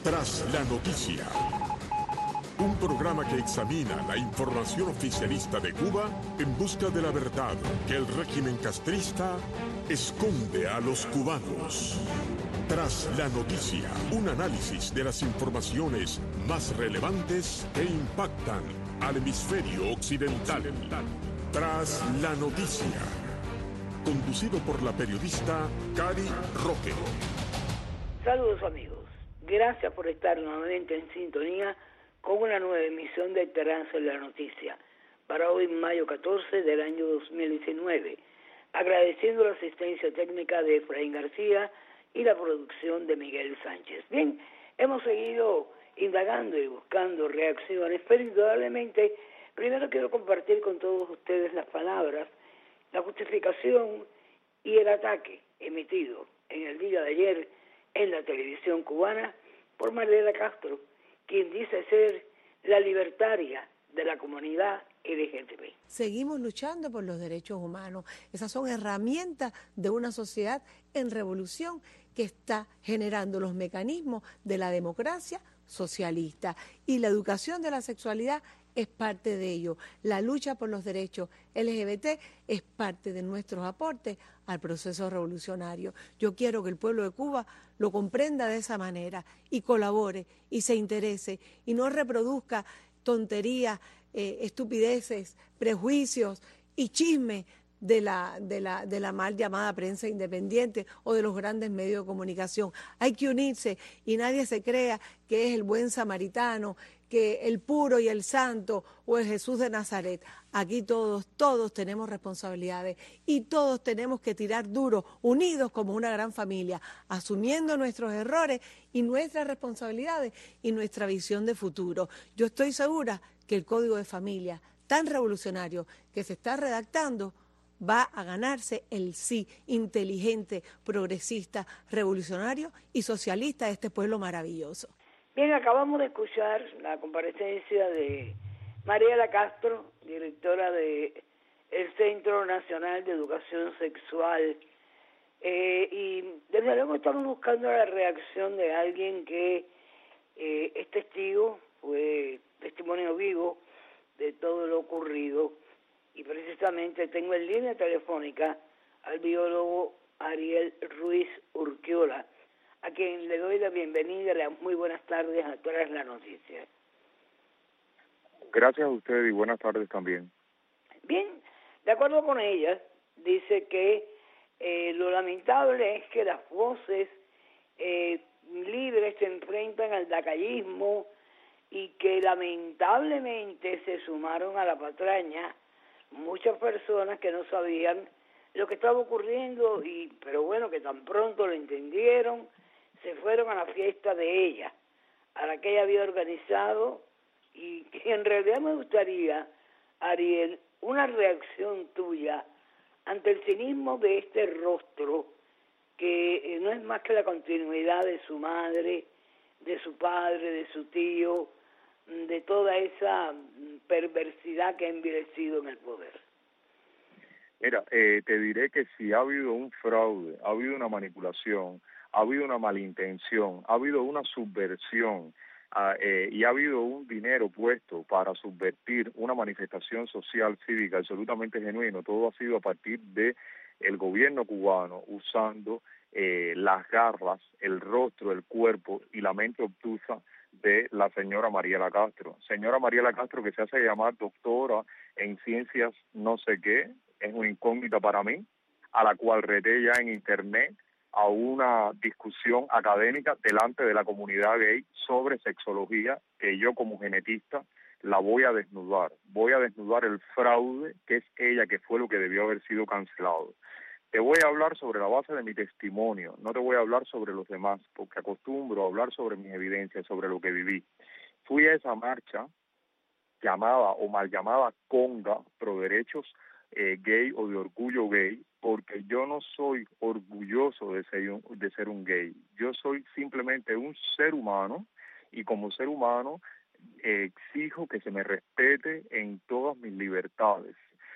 Tras la noticia, un programa que examina la información oficialista de Cuba en busca de la verdad que el régimen castrista esconde a los cubanos. Tras la noticia, un análisis de las informaciones más relevantes que impactan al hemisferio occidental. Tras la noticia, conducido por la periodista Cari Roque. Saludos amigos, gracias por estar nuevamente en sintonía con una nueva emisión de Tras la Noticia para hoy mayo 14 del año 2019, agradeciendo la asistencia técnica de Efraín García y la producción de Miguel Sánchez. Bien, hemos seguido indagando y buscando reacciones, pero indudablemente primero quiero compartir con todos ustedes las palabras, la justificación y el ataque emitido en el día de ayer en la televisión cubana por Mariela Castro, quien dice ser la libertaria de la comunidad LGTB. Seguimos luchando por los derechos humanos. Esas son herramientas de una sociedad en revolución que está generando los mecanismos de la democracia socialista. Y la educación de la sexualidad es parte de ello. La lucha por los derechos LGBT es parte de nuestros aportes al proceso revolucionario. Yo quiero que el pueblo de Cuba lo comprenda de esa manera y colabore y se interese y no reproduzca tonterías, estupideces, prejuicios y chismes de la mal llamada prensa independiente o de los grandes medios de comunicación. Hay que unirse y nadie se crea que es el buen samaritano, que el puro y el santo o el Jesús de Nazaret. Aquí todos tenemos responsabilidades y todos tenemos que tirar duro, unidos como una gran familia, asumiendo nuestros errores y nuestras responsabilidades y nuestra visión de futuro. Yo estoy segura que el Código de Familia, tan revolucionario que se está redactando, va a ganarse el sí inteligente, progresista, revolucionario y socialista de este pueblo maravilloso. Bien, acabamos de escuchar la comparecencia de Mariela Castro, directora del Centro Nacional de Educación Sexual, y desde luego estamos buscando la reacción de alguien que es testigo, fue testimonio vivo de todo lo ocurrido, y precisamente tengo en línea telefónica al biólogo Ariel Ruiz Urquiola, a quien le doy la bienvenida y las muy buenas tardes a Tras la Noticia. Gracias a usted y buenas tardes también. Bien, de acuerdo con ella, dice que lo lamentable es que las voces libres se enfrentan al lacayismo y que lamentablemente se sumaron a la patraña muchas personas que no sabían lo que estaba ocurriendo, pero bueno, que tan pronto lo entendieron, se fueron a la fiesta de ella, a la que ella había organizado, y que en realidad me gustaría, Ariel, una reacción tuya ante el cinismo de este rostro, que no es más que la continuidad de su madre, de su padre, de su tío, de toda esa perversidad que ha envilecido en el poder. Mira, te diré que si ha habido un fraude, ha habido una manipulación, ha habido una malintención, ha habido una subversión y ha habido un dinero puesto para subvertir una manifestación social cívica absolutamente genuino, todo ha sido a partir de el gobierno cubano usando las garras, el rostro, el cuerpo y la mente obtusa de la señora Mariela Castro. Señora Mariela Castro, que se hace llamar doctora en ciencias no sé qué, es una incógnita para mí, a la cual reté ya en internet a una discusión académica delante de la comunidad gay sobre sexología, que yo como genetista la voy a desnudar el fraude que es ella, que fue lo que debió haber sido cancelado. Te voy a hablar sobre la base de mi testimonio, no te voy a hablar sobre los demás, porque acostumbro a hablar sobre mis evidencias, sobre lo que viví. Fui a esa marcha llamada o mal llamada conga pro derechos gay o de orgullo gay, porque yo no soy orgulloso de ser un gay. Yo soy simplemente un ser humano y como ser humano exijo que se me respete en todas mis libertades.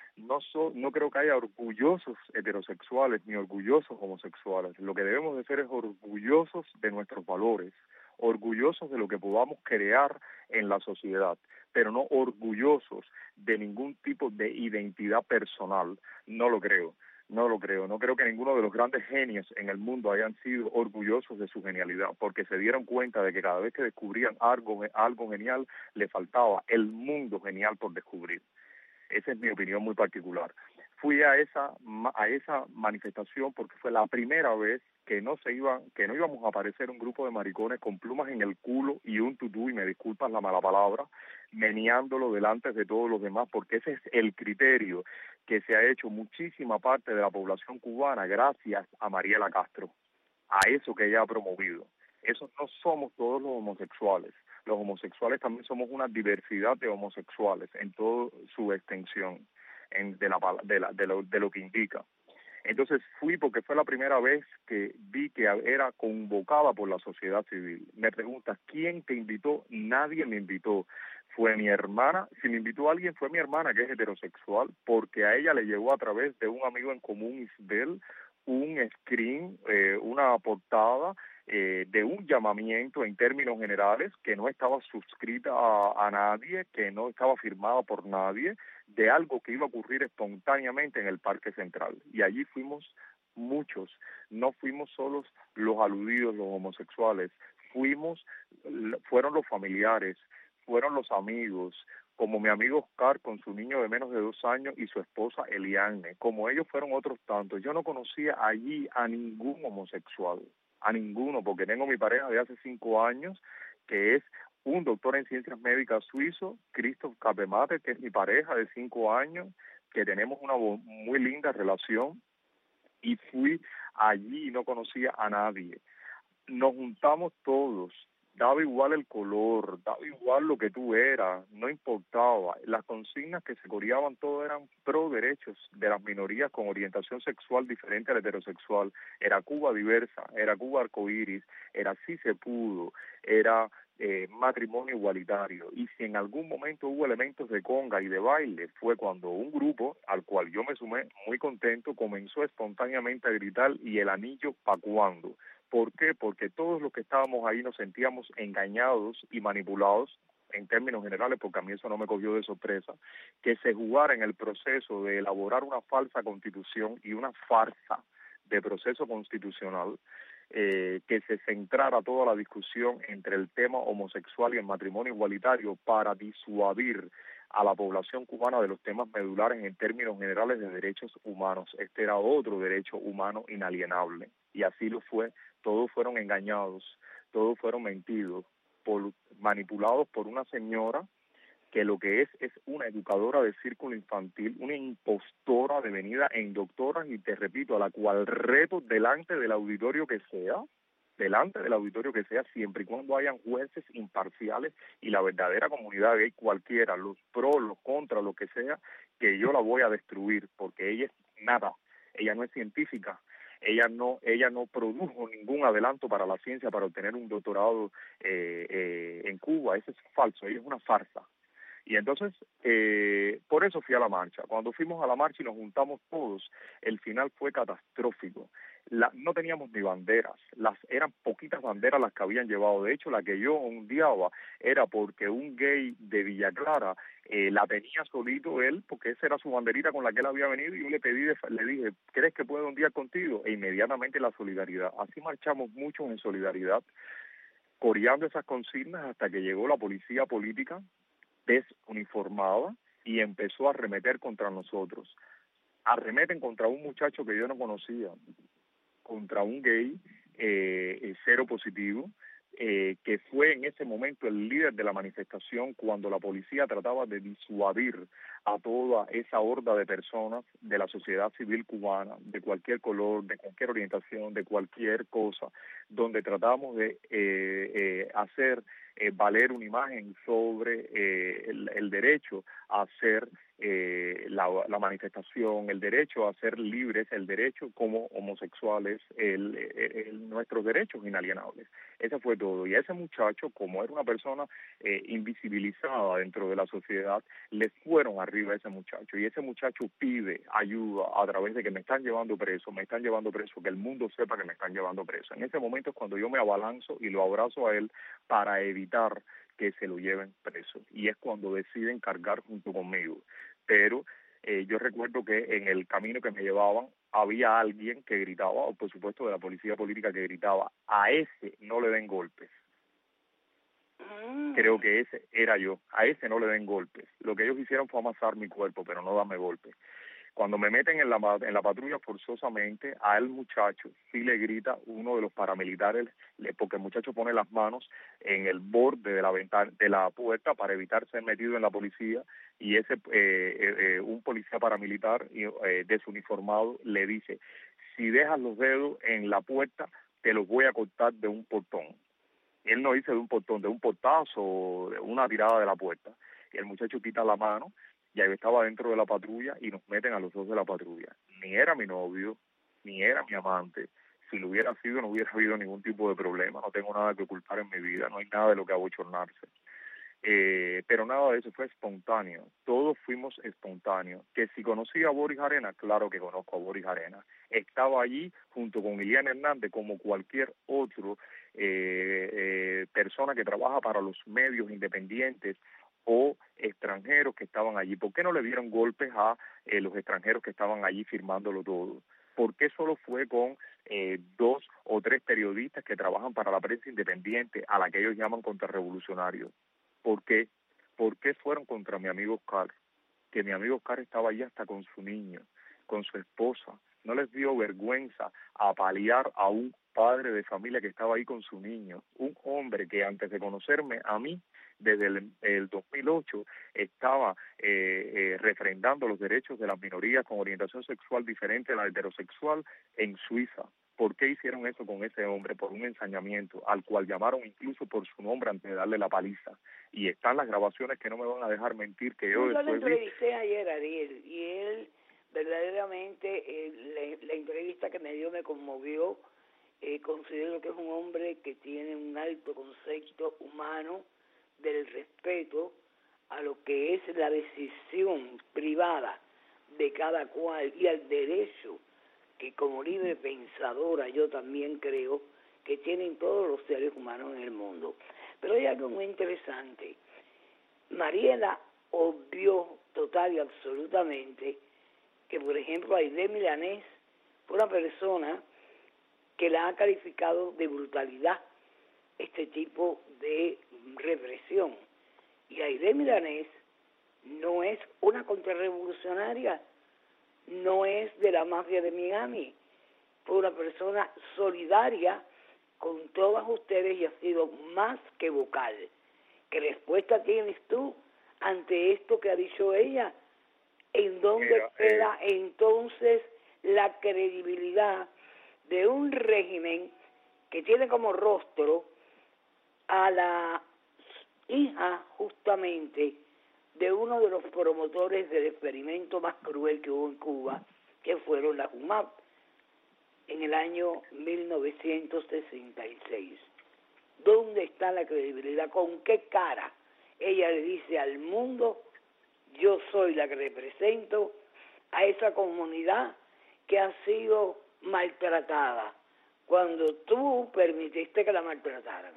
No creo que haya orgullosos heterosexuales ni orgullosos homosexuales. Lo que debemos de ser es orgullosos de nuestros valores, orgullosos de lo que podamos crear en la sociedad, pero no orgullosos de ningún tipo de identidad personal. No lo creo. No creo que ninguno de los grandes genios en el mundo hayan sido orgullosos de su genialidad, porque se dieron cuenta de que cada vez que descubrían algo genial, le faltaba el mundo genial por descubrir. Esa es mi opinión muy particular. Fui a esa manifestación porque fue la primera vez que no íbamos a aparecer un grupo de maricones con plumas en el culo y un tutú, y me disculpas la mala palabra, meneándolo delante de todos los demás, porque ese es el criterio que se ha hecho muchísima parte de la población cubana gracias a Mariela Castro, a eso que ella ha promovido. Eso no somos todos los homosexuales. Los homosexuales también somos una diversidad de homosexuales en toda su extensión de lo que indica. Entonces fui porque fue la primera vez que vi que era convocada por la sociedad civil. Me preguntas, ¿quién te invitó? Nadie me invitó. Fue mi hermana. Si me invitó alguien, fue mi hermana, que es heterosexual, porque a ella le llegó a través de un amigo en común, Isbel, un screen, una portada de un llamamiento en términos generales que no estaba suscrita a nadie, que no estaba firmada por nadie, de algo que iba a ocurrir espontáneamente en el Parque Central. Y allí fuimos muchos, no fuimos solos los aludidos, los homosexuales, fueron los familiares, fueron los amigos, como mi amigo Oscar con su niño de menos de 2 años y su esposa Eliane, como ellos fueron otros tantos. Yo no conocía allí a ningún homosexual, a ninguno, porque tengo mi pareja de hace 5 años, que es un doctor en ciencias médicas suizo, Christoph Kapemate, que es mi pareja de 5 años, que tenemos una muy linda relación, y fui allí y no conocía a nadie. Nos juntamos todos, daba igual el color, daba igual lo que tú eras, no importaba. Las consignas que se coreaban todo eran pro derechos de las minorías con orientación sexual diferente al heterosexual. Era Cuba diversa, era Cuba arcoíris, era sí se pudo, era matrimonio igualitario. Y si en algún momento hubo elementos de conga y de baile, fue cuando un grupo, al cual yo me sumé muy contento, comenzó espontáneamente a gritar: ¿y el anillo pa' cuándo? ¿Por qué? Porque todos los que estábamos ahí nos sentíamos engañados y manipulados, en términos generales, porque a mí eso no me cogió de sorpresa, que se jugara en el proceso de elaborar una falsa constitución y una farsa de proceso constitucional, que se centrara toda la discusión entre el tema homosexual y el matrimonio igualitario para disuadir a la población cubana de los temas medulares en términos generales de derechos humanos. Este era otro derecho humano inalienable, y así lo fue. Todos fueron engañados, todos fueron mentidos, manipulados por una señora que lo que es una educadora de círculo infantil, una impostora devenida en doctora, y te repito, a la cual reto delante del auditorio que sea, siempre y cuando hayan jueces imparciales y la verdadera comunidad gay, cualquiera, los pros, los contras, lo que sea, que yo la voy a destruir, porque ella es nada, ella no es científica, ella no produjo ningún adelanto para la ciencia para obtener un doctorado en Cuba. Eso es falso, ella es una farsa. Y entonces, por eso fui a la marcha. Cuando fuimos a la marcha y nos juntamos todos, el final fue catastrófico. No teníamos ni banderas, eran poquitas banderas las que habían llevado. De hecho, la que yo ondeaba era porque un gay de Villa Clara la tenía solito él, porque esa era su banderita con la que él había venido, y yo le dije, ¿crees que puedo ondear contigo? E inmediatamente la solidaridad. Así marchamos muchos en solidaridad, coreando esas consignas hasta que llegó la policía política desuniformada y empezó a arremeter contra nosotros. Arremeten contra un muchacho que yo no conocía, contra un gay cero positivo, que fue en ese momento el líder de la manifestación cuando la policía trataba de disuadir a toda esa horda de personas de la sociedad civil cubana, de cualquier color, de cualquier orientación, de cualquier cosa, donde tratamos de hacer valer una imagen sobre el derecho a hacer la manifestación, el derecho a ser libres, el derecho como homosexuales, nuestros derechos inalienables. Eso fue todo. Y a ese muchacho, como era una persona invisibilizada dentro de la sociedad, le fueron arriba a ese muchacho. Y ese muchacho pide ayuda a través de que me están llevando preso, que el mundo sepa que me están llevando preso. En ese momento es cuando yo me abalanzo y lo abrazo a él para evitar que se lo lleven preso. Y es cuando deciden cargar junto conmigo. Pero yo recuerdo que en el camino que me llevaban había alguien que gritaba, o por supuesto de la policía política, que gritaba: a ese no le den golpes. Creo que ese era yo. A ese no le den golpes. Lo que ellos hicieron fue amasar mi cuerpo, pero no darme golpes. Cuando me meten en la patrulla forzosamente, al muchacho sí le grita uno de los paramilitares, porque el muchacho pone las manos en el borde de la ventana, de la puerta, para evitar ser metido en la policía, y un policía paramilitar desuniformado le dice: si dejas los dedos en la puerta, te los voy a cortar de un portón. Él no dice de un portón, de un portazo, de una tirada de la puerta. Y el muchacho quita la mano. Ya yo estaba dentro de la patrulla y nos meten a los dos de la patrulla. Ni era mi novio, ni era mi amante. Si lo hubiera sido, no hubiera habido ningún tipo de problema. No tengo nada que ocultar en mi vida, no hay nada de lo que abochornarse. Pero nada de eso fue espontáneo. Todos fuimos espontáneos. Que si conocía a Boris Arenas, claro que conozco a Boris Arenas. Estaba allí junto con Iliana Hernández, como cualquier otro persona que trabaja para los medios independientes o extranjeros que estaban allí. ¿Por qué no le dieron golpes a los extranjeros que estaban allí firmándolo todo? ¿Por qué solo fue con 2 o 3 periodistas que trabajan para la prensa independiente, a la que ellos llaman contrarrevolucionarios? ¿Por qué? ¿Por qué fueron contra mi amigo Oscar? Que mi amigo Oscar estaba allí hasta con su niño, con su esposa. No les dio vergüenza apalear a un padre de familia que estaba ahí con su niño. Un hombre que antes de conocerme a mí, desde el 2008, estaba refrendando los derechos de las minorías con orientación sexual diferente a la heterosexual en Suiza. ¿Por qué hicieron eso con ese hombre? Por un ensañamiento, al cual llamaron incluso por su nombre antes de darle la paliza. Y están las grabaciones que no me van a dejar mentir, que yo lo después entrevisté ayer, Ariel, y él verdaderamente, la entrevista que me dio me conmovió. Considero que es un hombre que tiene un alto concepto humano del respeto a lo que es la decisión privada de cada cual y al derecho que como libre pensadora yo también creo que tienen todos los seres humanos en el mundo. Pero hay algo muy interesante. Mariela obvió total y absolutamente que, por ejemplo, Aide Milanés fue una persona que la ha calificado de brutalidad este tipo de represión. Y Aide Milanés no es una contrarrevolucionaria, no es de la mafia de Miami, fue una persona solidaria con todas ustedes y ha sido más que vocal. ¿Qué respuesta tienes tú ante esto que ha dicho ella? ¿En dónde queda entonces la credibilidad de un régimen que tiene como rostro a la hija justamente de uno de los promotores del experimento más cruel que hubo en Cuba, que fueron las UMAP, en el año 1966? ¿Dónde está la credibilidad? ¿Con qué cara ella le dice al mundo: yo soy la que represento a esa comunidad que ha sido maltratada, cuando tú permitiste que la maltrataran?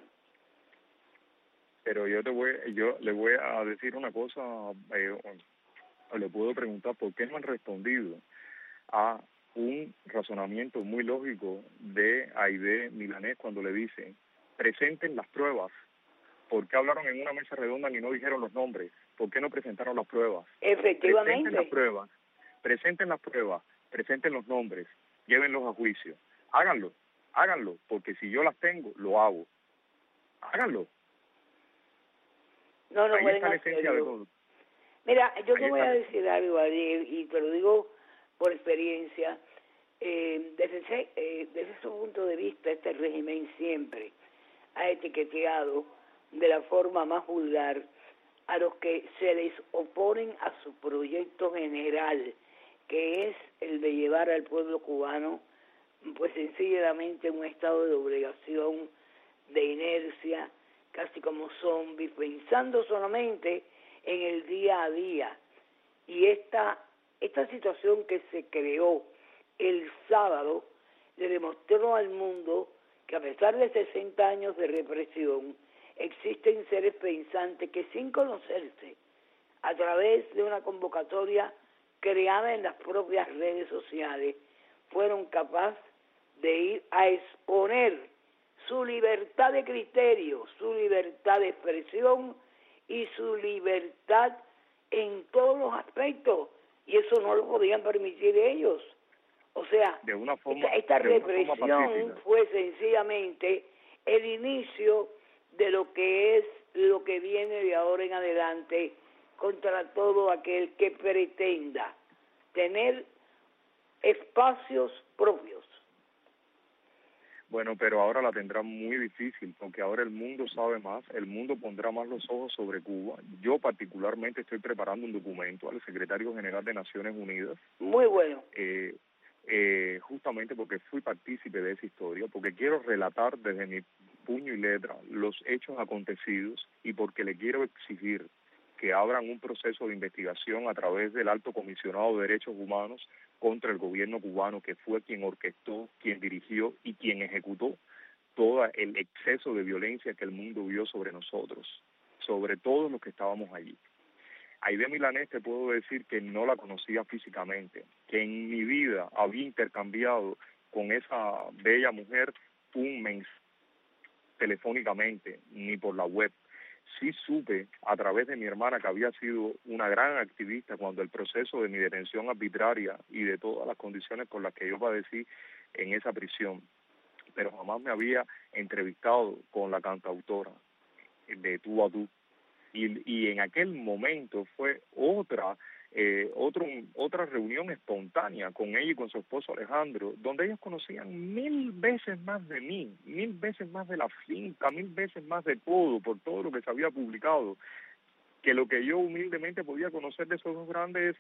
Pero yo le voy a decir una cosa, o le puedo preguntar por qué no han respondido a un razonamiento muy lógico de Aide Milanés cuando le dicen: presenten las pruebas. ¿Por qué hablaron en una mesa redonda y no dijeron los nombres? ¿Por qué no presentaron las pruebas? Efectivamente. Presenten las pruebas, presenten los nombres, llévenlos a juicio. Háganlo, porque si yo las tengo, lo hago. Háganlo. No Ahí pueden está la esencia de hacerlo. todo. Mira, yo te voy a decir algo, Ariel, y te lo digo por experiencia. Desde su punto de vista, este régimen siempre ha etiquetado de la forma más vulgar a los que se les oponen a su proyecto general, que es el de llevar al pueblo cubano, pues sencillamente un estado de obligación, de inercia, casi como zombies, pensando solamente en el día a día. Y esta situación que se creó el sábado le demostró al mundo que a pesar de 60 años de represión, existen seres pensantes que sin conocerse, a través de una convocatoria creada en las propias redes sociales, fueron capaces de ir a exponer su libertad de criterio, su libertad de expresión y su libertad en todos los aspectos, y eso no lo podían permitir ellos. O sea, de una forma, esta represión fue sencillamente el inicio de lo que viene de ahora en adelante contra todo aquel que pretenda tener espacios propios. Bueno, pero ahora la tendrá muy difícil, porque ahora el mundo sabe más, el mundo pondrá más los ojos sobre Cuba. Yo particularmente estoy preparando un documento al secretario general de Naciones Unidas. Muy bueno. Justamente porque fui partícipe de esa historia, porque quiero relatar desde mi puño y letra los hechos acontecidos y porque le quiero exigir que abran un proceso de investigación a través del Alto Comisionado de Derechos Humanos contra el gobierno cubano, que fue quien orquestó, quien dirigió y quien ejecutó todo el exceso de violencia que el mundo vio sobre nosotros, sobre todos los que estábamos allí. Aide Milanés, te puedo decir que no la conocía físicamente, que en mi vida había intercambiado con esa bella mujer un mensaje telefónicamente, ni por la web. Sí supe a través de mi hermana que había sido una gran activista cuando el proceso de mi detención arbitraria y de todas las condiciones por las que yo padecí en esa prisión, pero jamás me había entrevistado con la cantautora de Tú a Tú. Y en aquel momento fue otra reunión espontánea con ella y con su esposo Alejandro, donde ellos conocían 1000 veces más de mí, 1000 veces más de la finca, 1000 veces más de todo, por todo lo que se había publicado, que lo que yo humildemente podía conocer de esos dos grandes,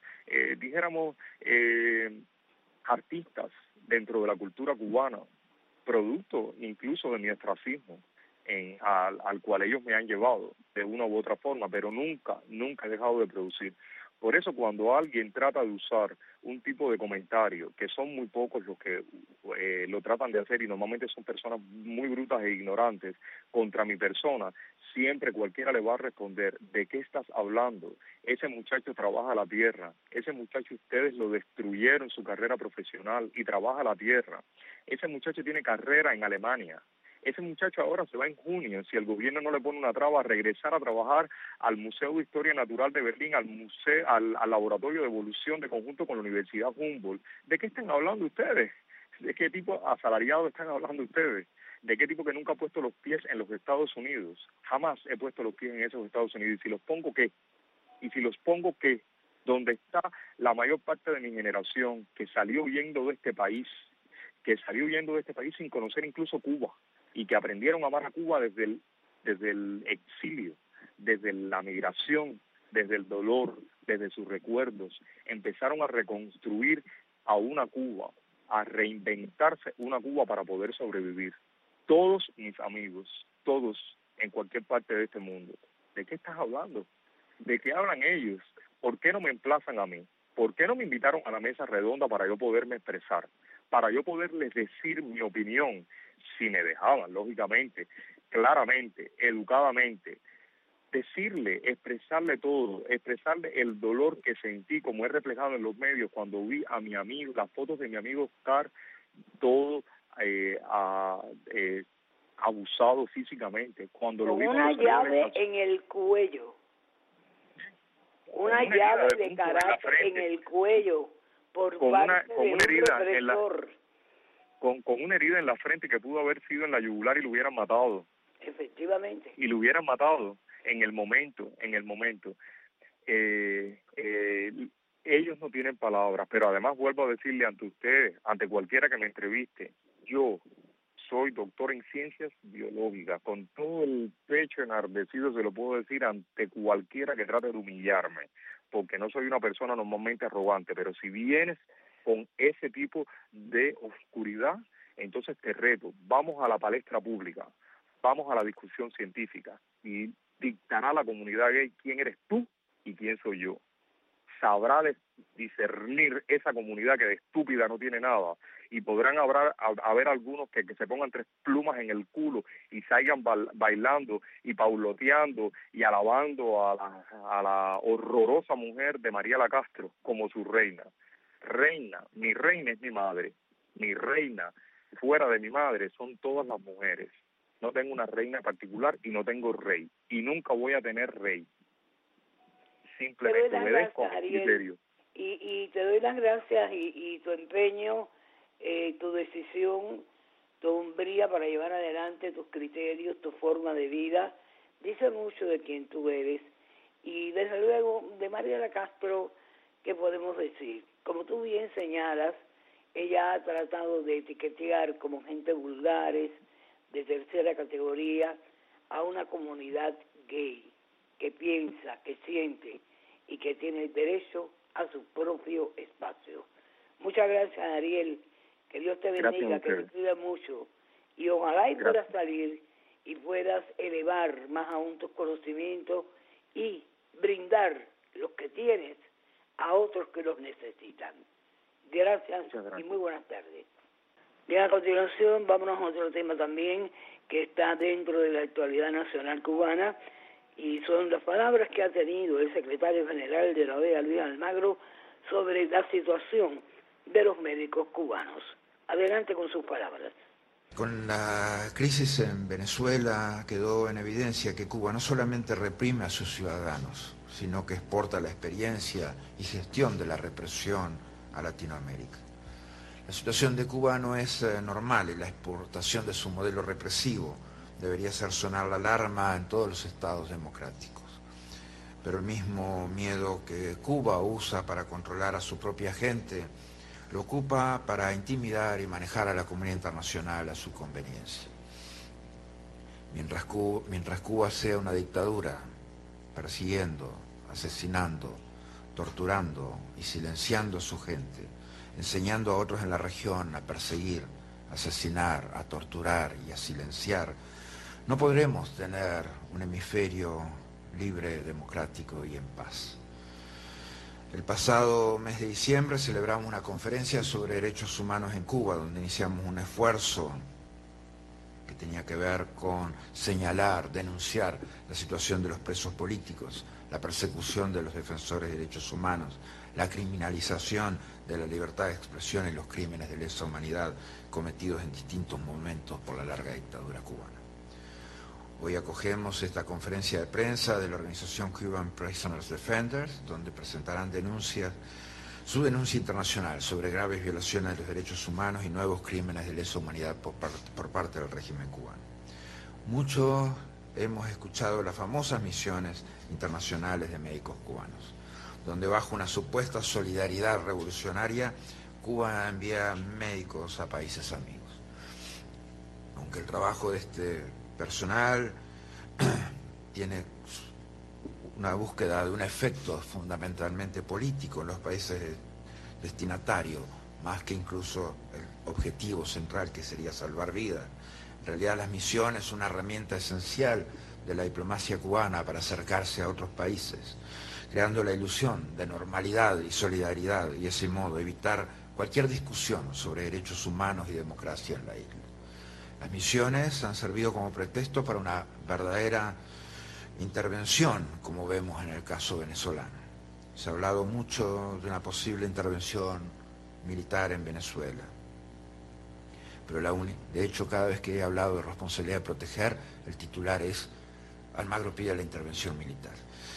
artistas dentro de la cultura cubana, producto incluso de mi ostracismo, al cual ellos me han llevado de una u otra forma, pero nunca he dejado de producir. Por eso cuando alguien trata de usar un tipo de comentario, que son muy pocos los que lo tratan de hacer y normalmente son personas muy brutas e ignorantes contra mi persona, siempre cualquiera le va a responder, ¿de qué estás hablando? Ese muchacho trabaja la tierra, ese muchacho ustedes lo destruyeron su carrera profesional y trabaja la tierra, ese muchacho tiene carrera en Alemania. Ese muchacho ahora se va en junio, si el gobierno no le pone una traba, a regresar a trabajar al Museo de Historia Natural de Berlín, al Laboratorio de Evolución de conjunto con la Universidad Humboldt. ¿De qué están hablando ustedes? ¿De qué tipo asalariado están hablando ustedes? ¿De qué tipo que nunca ha puesto los pies en los Estados Unidos? Jamás he puesto los pies en esos Estados Unidos. ¿Y si los pongo qué? ¿Y si los pongo qué? Donde está la mayor parte de mi generación que salió huyendo de este país, sin conocer incluso Cuba, y que aprendieron a amar a Cuba desde el exilio, desde la migración, desde el dolor, desde sus recuerdos. Empezaron a reconstruir a una Cuba, a reinventarse una Cuba para poder sobrevivir. Todos mis amigos, todos en cualquier parte de este mundo. ¿De qué estás hablando? ¿De qué hablan ellos? ¿Por qué no me emplazan a mí? ¿Por qué no me invitaron a la mesa redonda para yo poderme expresar? Para yo poderles decir mi opinión, si me dejaban, lógicamente, claramente, educadamente, expresarle todo, expresarle el dolor que sentí, como he reflejado en los medios cuando vi a mi amigo, las fotos de mi amigo Oscar, todo abusado físicamente. Cuando con lo vi una llave en el cuello, una llave de carácter en el cuello, por parte de un represor. Con una herida en la frente que pudo haber sido en la yugular y lo hubieran matado. Efectivamente. Y lo hubieran matado en el momento. Ellos no tienen palabras, pero además vuelvo a decirle ante ustedes, ante cualquiera que me entreviste, yo soy doctor en ciencias biológicas, con todo el pecho enardecido se lo puedo decir ante cualquiera que trate de humillarme, porque no soy una persona normalmente arrogante, pero si vienes con ese tipo de oscuridad, entonces te reto, vamos a la palestra pública, vamos a la discusión científica y dictará la comunidad gay quién eres tú y quién soy yo. Sabrá discernir esa comunidad que de estúpida no tiene nada, y podrán haber algunos que se pongan 3 plumas en el culo y salgan bailando y pauloteando y alabando a la horrorosa mujer de Mariela Castro como su reina. Mi reina es mi madre, mi reina fuera de mi madre son todas las mujeres. No tengo una reina particular y no tengo rey, y nunca voy a tener rey. Simplemente obedezco a mi criterio. Y te doy las gracias y tu empeño, tu decisión, tu hombría para llevar adelante tus criterios, tu forma de vida, dice mucho de quién tú eres. Y desde luego, de Mariela Castro, ¿qué podemos decir? Como tú bien señalas, ella ha tratado de etiquetear como gente vulgares, de tercera categoría, a una comunidad gay, que piensa, que siente y que tiene derecho a su propio espacio. Muchas gracias, Ariel. Que Dios te bendiga, que te cuide mucho. Y ojalá y puedas salir y puedas elevar más aún tus conocimientos y brindar los que tienes a otros que los necesitan. Gracias y muy buenas tardes. Bien, a continuación, vámonos a otro tema también que está dentro de la actualidad nacional cubana, y son las palabras que ha tenido el secretario general de la OEA, Luis Almagro, sobre la situación de los médicos cubanos. Adelante con sus palabras. Con la crisis en Venezuela quedó en evidencia que Cuba no solamente reprime a sus ciudadanos, sino que exporta la experiencia y gestión de la represión a Latinoamérica. La situación de Cuba no es normal y la exportación de su modelo represivo debería hacer sonar la alarma en todos los estados democráticos. Pero el mismo miedo que Cuba usa para controlar a su propia gente, lo ocupa para intimidar y manejar a la comunidad internacional a su conveniencia. Mientras Cuba sea una dictadura, persiguiendo, asesinando, torturando y silenciando a su gente, enseñando a otros en la región a perseguir, a asesinar, a torturar y a silenciar, no podremos tener un hemisferio libre, democrático y en paz. El pasado mes de diciembre celebramos una conferencia sobre derechos humanos en Cuba, donde iniciamos un esfuerzo que tenía que ver con señalar, denunciar la situación de los presos políticos, la persecución de los defensores de derechos humanos, la criminalización de la libertad de expresión y los crímenes de lesa humanidad cometidos en distintos momentos por la larga dictadura cubana. Hoy acogemos esta conferencia de prensa de la organización Cuban Prisoners Defenders, donde presentarán su denuncia internacional sobre graves violaciones de los derechos humanos y nuevos crímenes de lesa humanidad por parte del régimen cubano. Muchos hemos escuchado las famosas misiones internacionales de médicos cubanos, donde bajo una supuesta solidaridad revolucionaria, Cuba envía médicos a países amigos. Aunque el trabajo de este personal tiene una búsqueda de un efecto fundamentalmente político en los países destinatarios, más que incluso el objetivo central que sería salvar vidas. En realidad las misiones son una herramienta esencial de la diplomacia cubana para acercarse a otros países, creando la ilusión de normalidad y solidaridad, y de ese modo evitar cualquier discusión sobre derechos humanos y democracia en la isla. Las misiones han servido como pretexto para una verdadera intervención, como vemos en el caso venezolano. Se ha hablado mucho de una posible intervención militar en Venezuela, pero de hecho cada vez que he hablado de responsabilidad de proteger, el titular es: Almagro pide la intervención militar.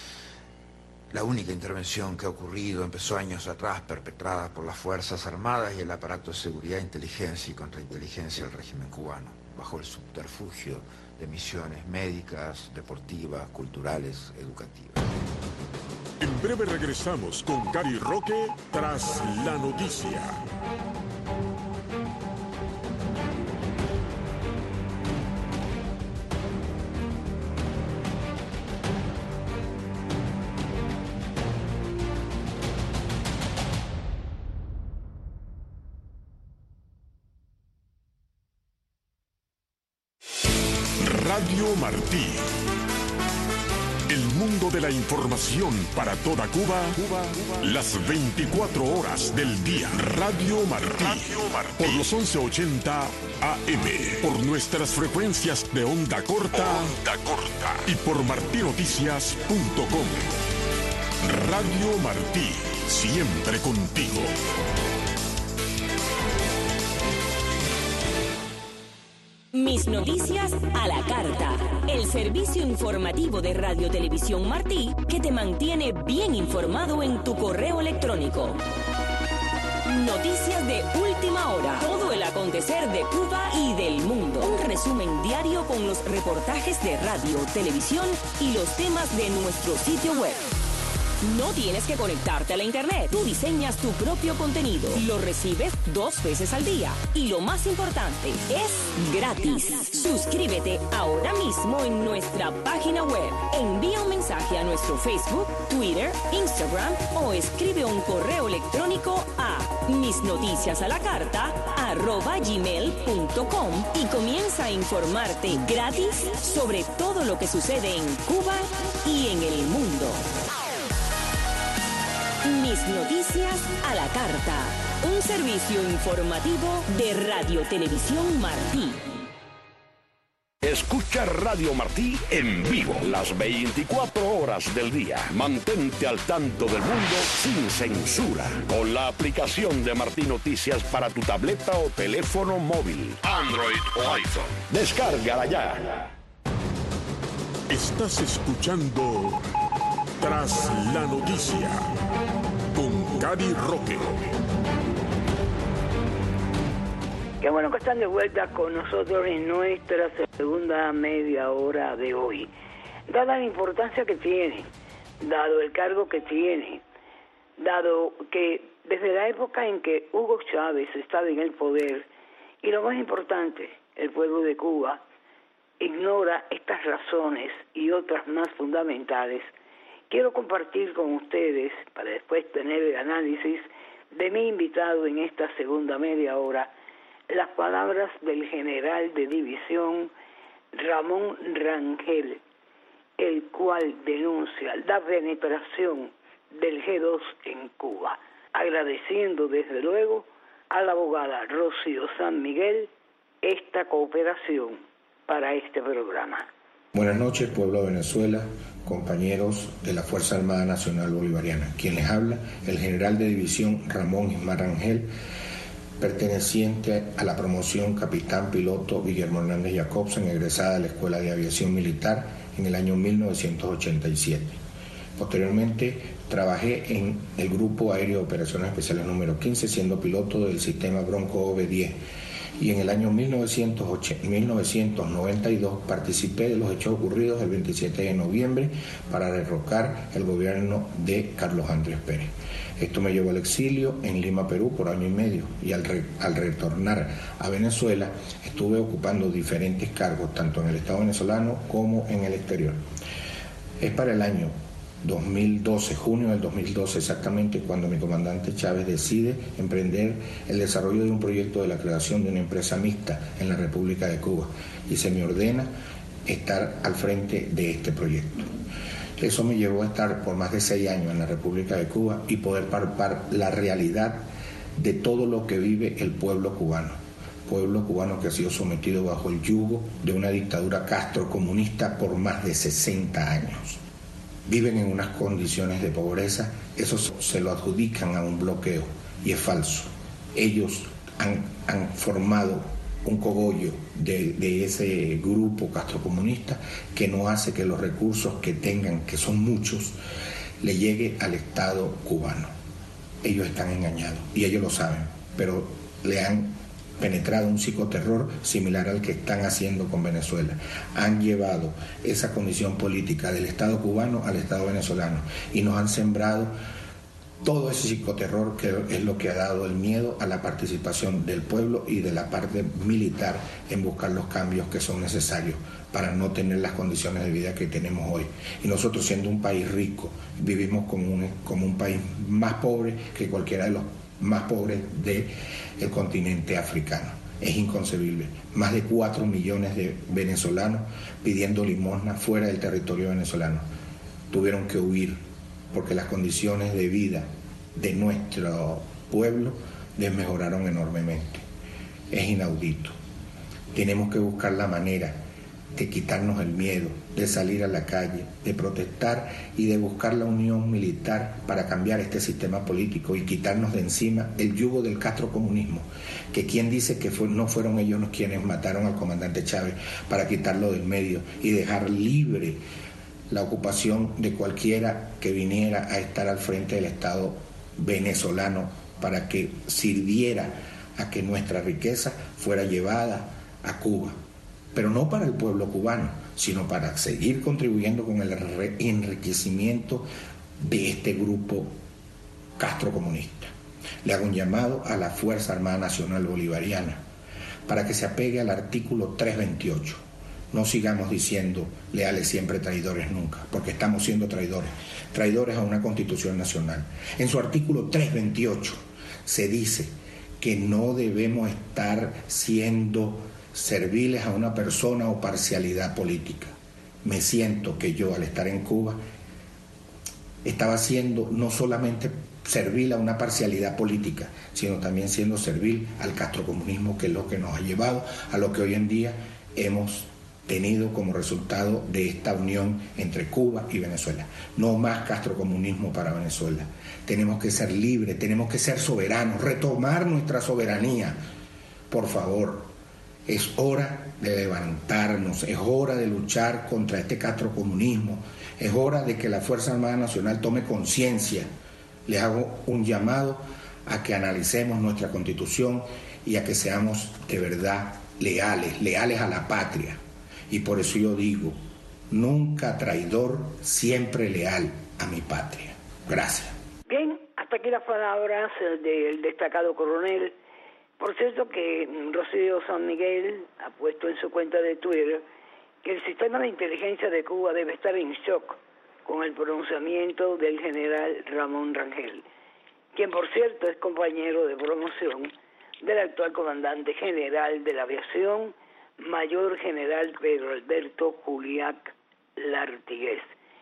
La única intervención que ha ocurrido empezó años atrás, perpetrada por las Fuerzas Armadas y el aparato de seguridad, inteligencia y contrainteligencia del régimen cubano, bajo el subterfugio de misiones médicas, deportivas, culturales, educativas. En breve regresamos con Gary Roque tras la noticia. Radio Martí. El mundo de la información para toda Cuba, las 24 horas del día. Radio Martí. Por los 1180 AM. Por nuestras frecuencias de onda corta. Y por martinoticias.com. Radio Martí. Siempre contigo. Mis noticias a la carta. El servicio informativo de Radio Televisión Martí que te mantiene bien informado en tu correo electrónico. Noticias de última hora. Todo el acontecer de Cuba y del mundo. Un resumen diario con los reportajes de radio, televisión y los temas de nuestro sitio web. No tienes que conectarte a la internet. Tú diseñas tu propio contenido. Lo recibes 2 veces al día. Y lo más importante, es gratis. Suscríbete ahora mismo en nuestra página web. Envía un mensaje a nuestro Facebook, Twitter, Instagram o escribe un correo electrónico a misnoticiasalacarta@gmail.com y comienza a informarte gratis sobre todo lo que sucede en Cuba y en el mundo. Mis noticias a la carta. Un servicio informativo de Radio Televisión Martí. Escucha Radio Martí en vivo las 24 horas del día. Mantente al tanto del mundo sin censura con la aplicación de Martí Noticias para tu tableta o teléfono móvil, Android o iPhone. Descárgala ya. Estás escuchando Tras la Noticia con Cari Roque. Qué bueno que están de vuelta con nosotros en nuestra segunda media hora de hoy. Dada la importancia que tiene, dado el cargo que tiene, dado que desde la época en que Hugo Chávez estaba en el poder, y lo más importante, el pueblo de Cuba ignora estas razones y otras más fundamentales, quiero compartir con ustedes, para después tener el análisis de mi invitado en esta segunda media hora, las palabras del general de división Ramón Rangel, el cual denuncia la penetración del G2 en Cuba, agradeciendo desde luego a la abogada Rocío San Miguel esta cooperación para este programa. Buenas noches, pueblo de Venezuela, compañeros de la Fuerza Armada Nacional Bolivariana. Quien les habla, el general de división Ramón Ismar Rangel, perteneciente a la promoción capitán piloto Guillermo Hernández Jacobsen, egresada de la Escuela de Aviación Militar en el año 1987. Posteriormente trabajé en el Grupo Aéreo de Operaciones Especiales número 15, siendo piloto del sistema Bronco OV-10. Y en el año 1992 participé de los hechos ocurridos el 27 de noviembre para derrocar el gobierno de Carlos Andrés Pérez. Esto me llevó al exilio en Lima, Perú, por año y medio, y al retornar a Venezuela estuve ocupando diferentes cargos, tanto en el Estado venezolano como en el exterior. Es para el año 2012, junio del 2012 exactamente, cuando mi comandante Chávez decide emprender el desarrollo de un proyecto de la creación de una empresa mixta en la República de Cuba, y se me ordena estar al frente de este proyecto. Eso me llevó a estar por más de 6 años en la República de Cuba y poder palpar la realidad de todo lo que vive el pueblo cubano que ha sido sometido bajo el yugo de una dictadura castrocomunista por más de 60 años. Viven en unas condiciones de pobreza, eso se lo adjudican a un bloqueo y es falso. Ellos han formado un cogollo de ese grupo castrocomunista que no hace que los recursos que tengan, que son muchos, le llegue al Estado cubano. Ellos están engañados y ellos lo saben, pero le han penetrado un psicoterror similar al que están haciendo con Venezuela. Han llevado esa condición política del Estado cubano al Estado venezolano y nos han sembrado todo ese psicoterror, que es lo que ha dado el miedo a la participación del pueblo y de la parte militar en buscar los cambios que son necesarios para no tener las condiciones de vida que tenemos hoy. Y nosotros, siendo un país rico, vivimos como un país más pobre que cualquiera de los más pobres del continente africano. Es inconcebible. Más de 4 millones de venezolanos pidiendo limosna fuera del territorio venezolano. Tuvieron que huir porque las condiciones de vida de nuestro pueblo desmejoraron enormemente. Es inaudito. Tenemos que buscar la manera de quitarnos el miedo, de salir a la calle, de protestar y de buscar la unión militar para cambiar este sistema político y quitarnos de encima el yugo del castrocomunismo, que quien dice que no fueron ellos los quienes mataron al comandante Chávez, para quitarlo del medio y dejar libre la ocupación de cualquiera que viniera a estar al frente del Estado venezolano para que sirviera a que nuestra riqueza fuera llevada a Cuba. Pero no para el pueblo cubano, sino para seguir contribuyendo con el enriquecimiento de este grupo castrocomunista. Le hago un llamado a la Fuerza Armada Nacional Bolivariana para que se apegue al artículo 328. No sigamos diciendo leales siempre, traidores nunca, porque estamos siendo traidores a una Constitución nacional. En su artículo 328 se dice que no debemos estar siendo serviles a una persona o parcialidad política. Me siento que yo, al estar en Cuba, estaba siendo no solamente servil a una parcialidad política, sino también siendo servil al castrocomunismo, que es lo que nos ha llevado a lo que hoy en día hemos tenido como resultado de esta unión entre Cuba y Venezuela. No más castrocomunismo para Venezuela. Tenemos que ser libres, tenemos que ser soberanos, retomar nuestra soberanía. Por favor, es hora de levantarnos, es hora de luchar contra este castrocomunismo, es hora de que la Fuerza Armada Nacional tome conciencia. Les hago un llamado a que analicemos nuestra Constitución y a que seamos de verdad leales a la patria. Y por eso yo digo, nunca traidor, siempre leal a mi patria. Gracias. Bien, hasta aquí las palabras del destacado coronel. Por cierto que Rocío San Miguel ha puesto en su cuenta de Twitter que el sistema de inteligencia de Cuba debe estar en shock con el pronunciamiento del general Ramón Rangel, quien por cierto es compañero de promoción del actual comandante general de la aviación, mayor general Pedro Alberto Juliac Lartigués.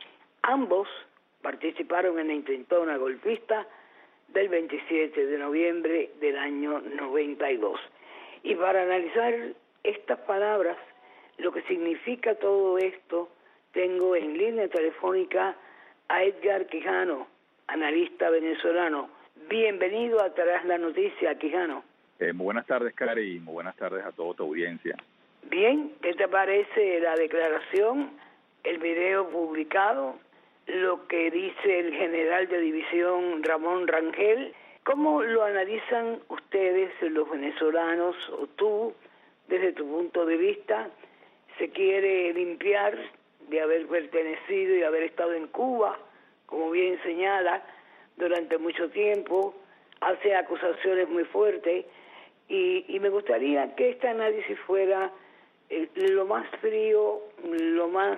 Ambos participaron en la intentona golpista del 27 de noviembre del año 92. Y para analizar estas palabras, lo que significa todo esto, tengo en línea telefónica a Edgar Quijano, analista venezolano. Bienvenido a Tras la Noticia, Quijano. Muy buenas tardes, Cari, y muy buenas tardes a toda tu audiencia. Bien, ¿qué te parece la declaración, el video publicado, lo que dice el general de división Ramón Rangel? ¿Cómo lo analizan ustedes, los venezolanos, o tú, desde tu punto de vista? ¿Se quiere limpiar de haber pertenecido y haber estado en Cuba, como bien señala, durante mucho tiempo? Hace acusaciones muy fuertes y me gustaría que este análisis fuera lo más frío, lo más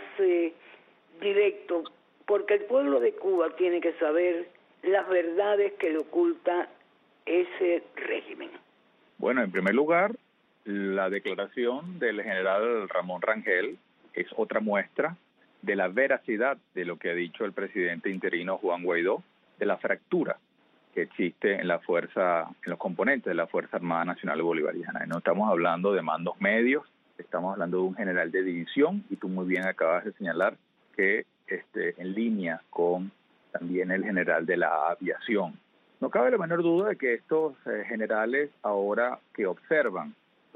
directo, porque el pueblo de Cuba tiene que saber las verdades que le oculta ese régimen. Bueno, en primer lugar, la declaración del general Ramón Rangel es otra muestra de la veracidad de lo que ha dicho el presidente interino Juan Guaidó, de la fractura que existe en la fuerza, en los componentes de la Fuerza Armada Nacional Bolivariana. Y no estamos hablando de mandos medios, estamos hablando de un general de división, y tú muy bien acabas de señalar que en línea con también el general de la aviación. No cabe la menor duda de que estos generales, ahora que observan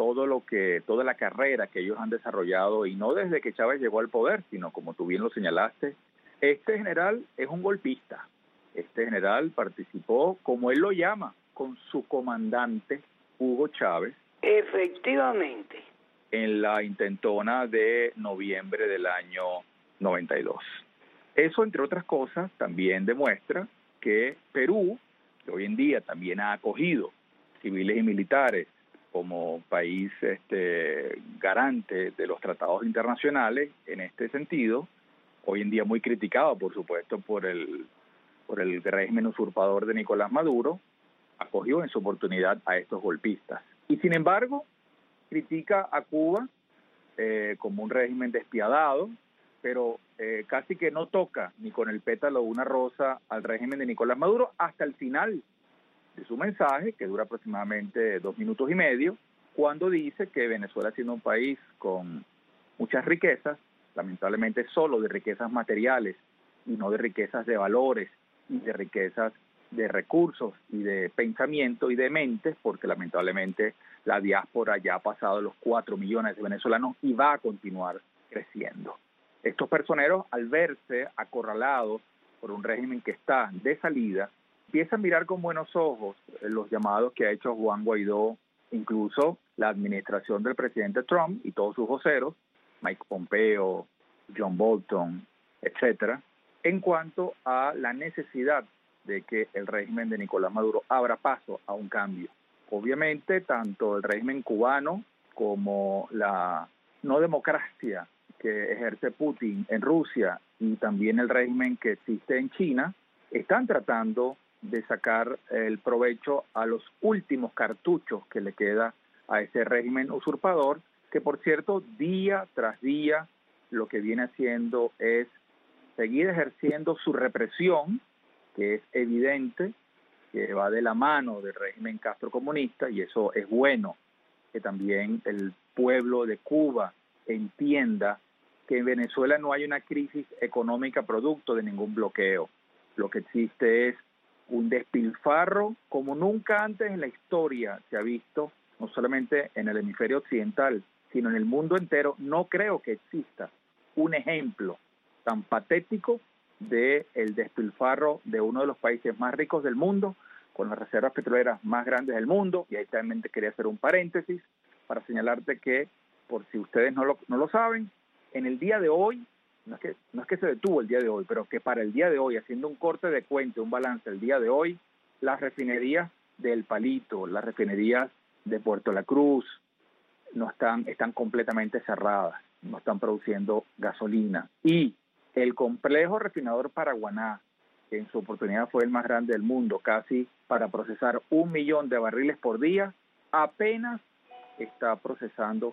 toda la carrera que ellos han desarrollado, y no desde que Chávez llegó al poder, sino como tú bien lo señalaste, este general es un golpista. Este general participó, como él lo llama, con su comandante Hugo Chávez. Efectivamente. En la intentona de noviembre del año 92. Eso, entre otras cosas, también demuestra que Perú, que hoy en día también ha acogido civiles y militares como país garante de los tratados internacionales, en este sentido, hoy en día muy criticado, por supuesto, por el régimen usurpador de Nicolás Maduro, acogió en su oportunidad a estos golpistas. Y sin embargo, critica a Cuba como un régimen despiadado, pero casi que no toca ni con el pétalo de una rosa al régimen de Nicolás Maduro hasta el final de su mensaje, que dura aproximadamente 2 minutos y medio, cuando dice que Venezuela, siendo un país con muchas riquezas, lamentablemente solo de riquezas materiales y no de riquezas de valores y de riquezas de recursos y de pensamiento y de mentes, porque lamentablemente la diáspora ya ha pasado los 4 millones de venezolanos y va a continuar creciendo. Estos personeros, al verse acorralados por un régimen que está de salida, empiezan a mirar con buenos ojos los llamados que ha hecho Juan Guaidó, incluso la administración del presidente Trump y todos sus voceros, Mike Pompeo, John Bolton, etcétera, en cuanto a la necesidad de que el régimen de Nicolás Maduro abra paso a un cambio. Obviamente, tanto el régimen cubano como la no democracia que ejerce Putin en Rusia y también el régimen que existe en China están tratando de sacar el provecho a los últimos cartuchos que le queda a ese régimen usurpador, que por cierto, día tras día, lo que viene haciendo es seguir ejerciendo su represión, que es evidente, que va de la mano del régimen castrocomunista, y eso es bueno, que también el pueblo de Cuba entienda que en Venezuela no hay una crisis económica producto de ningún bloqueo. Lo que existe es un despilfarro como nunca antes en la historia se ha visto, no solamente en el hemisferio occidental, sino en el mundo entero. No creo que exista un ejemplo tan patético de el despilfarro de uno de los países más ricos del mundo, con las reservas petroleras más grandes del mundo. Y ahí también quería hacer un paréntesis para señalarte que, por si ustedes no lo saben, en el día de hoy, no es que se detuvo el día de hoy, pero que para el día de hoy, haciendo un corte de cuenta, un balance el día de hoy, las refinerías del Palito, las refinerías de Puerto La Cruz, están completamente cerradas, no están produciendo gasolina. Y el complejo refinador Paraguaná, que en su oportunidad fue el más grande del mundo, casi para procesar 1 millón de barriles por día, apenas está procesando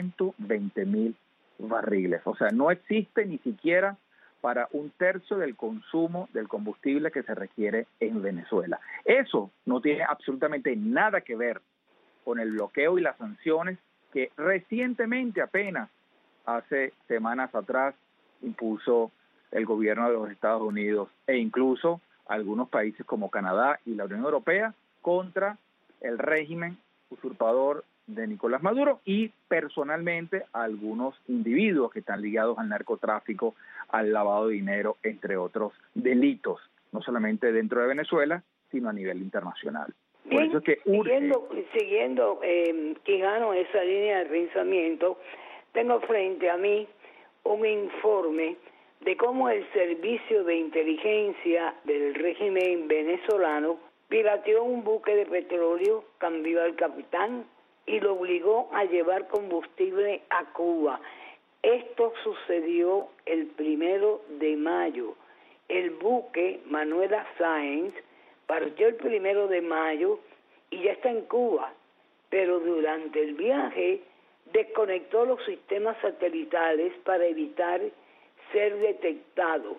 120,000 barriles. O sea, no existe ni siquiera para 1/3 del consumo del combustible que se requiere en Venezuela. Eso no tiene absolutamente nada que ver con el bloqueo y las sanciones que recientemente, apenas hace semanas atrás, impuso el gobierno de los Estados Unidos e incluso algunos países como Canadá y la Unión Europea contra el régimen usurpador de Nicolás Maduro y personalmente a algunos individuos que están ligados al narcotráfico, al lavado de dinero, entre otros delitos, no solamente dentro de Venezuela, sino a nivel internacional. Por Bien, eso es que siguiendo Quijano, esa línea de pensamiento, tengo frente a mí un informe de cómo el servicio de inteligencia del régimen venezolano pirateó un buque de petróleo, cambió al capitán y lo obligó a llevar combustible a Cuba. Esto sucedió el 1 de mayo. El buque Manuela Sáenz partió el 1 de mayo y ya está en Cuba, pero durante el viaje desconectó los sistemas satelitales para evitar ser detectado.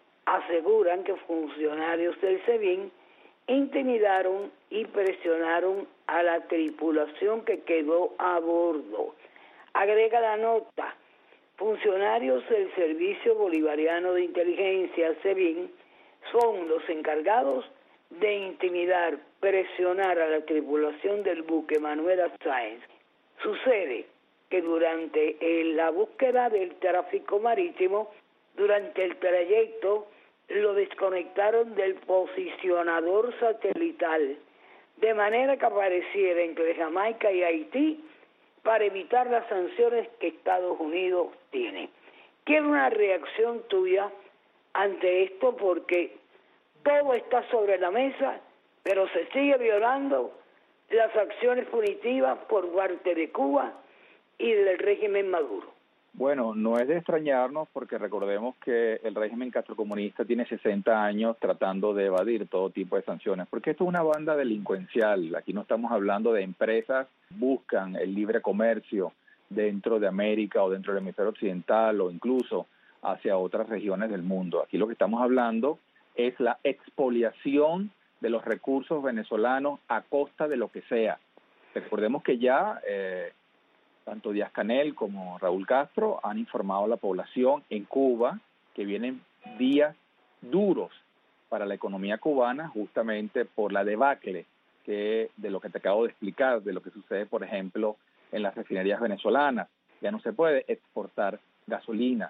Aseguran que funcionarios del SEBIN intimidaron y presionaron a la tripulación que quedó a bordo. Agrega la nota: funcionarios del Servicio Bolivariano de Inteligencia, SEBIN, son los encargados de intimidar, presionar a la tripulación del buque Manuela Sáenz. Sucede que durante la búsqueda del tráfico marítimo, durante el trayecto, lo desconectaron del posicionador satelital, de manera que apareciera entre Jamaica y Haití para evitar las sanciones que Estados Unidos tiene. Quiero una reacción tuya ante esto, porque todo está sobre la mesa, pero se sigue violando las acciones punitivas por parte de Cuba y del régimen Maduro. Bueno, no es de extrañarnos porque recordemos que el régimen castrocomunista tiene 60 años tratando de evadir todo tipo de sanciones, porque esto es una banda delincuencial. Aquí no estamos hablando de empresas que buscan el libre comercio dentro de América o dentro del hemisferio occidental o incluso hacia otras regiones del mundo. Aquí lo que estamos hablando es la expoliación de los recursos venezolanos a costa de lo que sea. Recordemos que ya tanto Díaz-Canel como Raúl Castro han informado a la población en Cuba que vienen días duros para la economía cubana, justamente por la debacle de lo que te acabo de explicar, de lo que sucede, por ejemplo, en las refinerías venezolanas. Ya no se puede exportar gasolina.